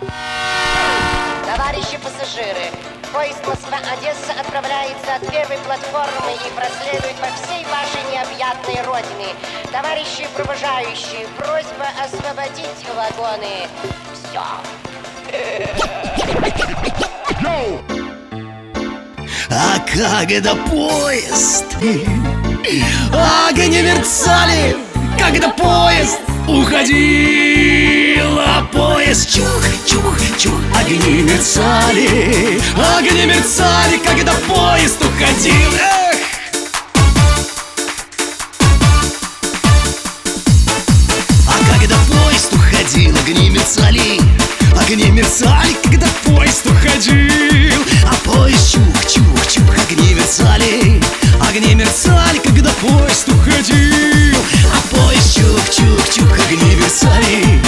Товарищи пассажиры, поезд Москва-Одесса отправляется от первой платформы и проследует по всей вашей необъятной родине. Товарищи провожающие, просьба освободить вагоны. Все. А когда поезд огни мерцали, когда поезд уходил, а поезд чух-чух-чух, огни мерцали, когда поезд уходил. Эх! А когда поезд уходил, огни мерцали, когда поезд уходил, а поезд чух-чух-чух, огни мерцали, когда поезд уходил, а поезд чух-чух-чух, огни мерцали,